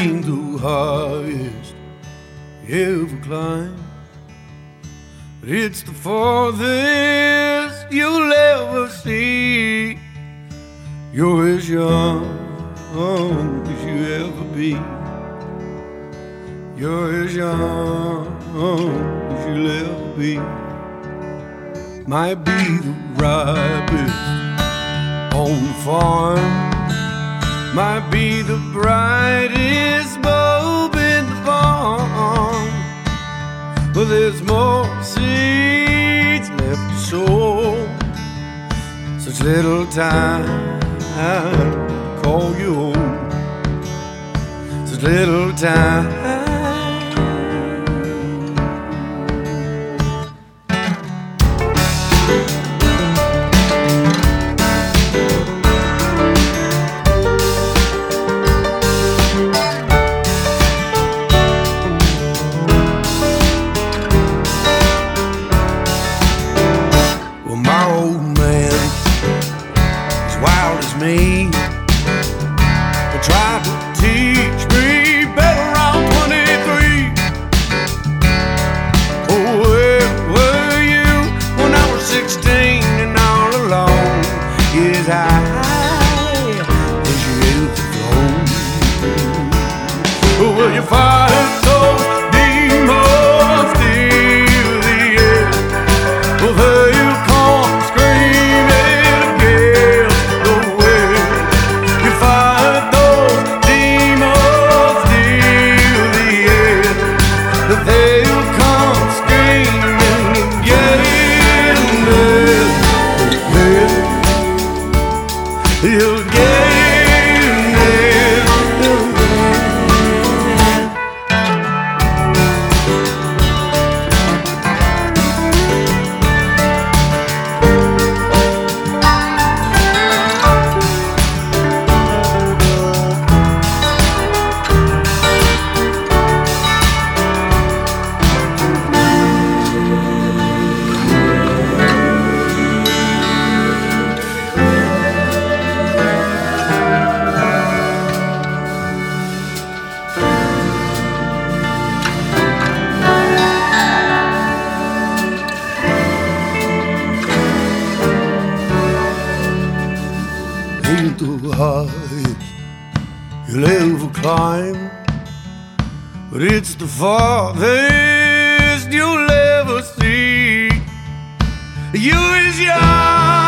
ain't the highest you ever climbed, but it's the farthest you'll ever see. You're as young as you ever be. You're as young as you'll ever be. Might be the ripest on the farm, might be the brightest bulb in the barn, but there's more seeds left to sow. Such little time to call you home. Such little time. Me, they tried to teach me better around 23. Oh, where were you when I was 16 and all alone? Yes, I was you ever flown? Oh, will you fight those demons till the end? Well, there you come screaming again. They'll come screaming again. You'll get it. Ain't the highest you'll ever climb, but it's the farthest you'll ever see. You is young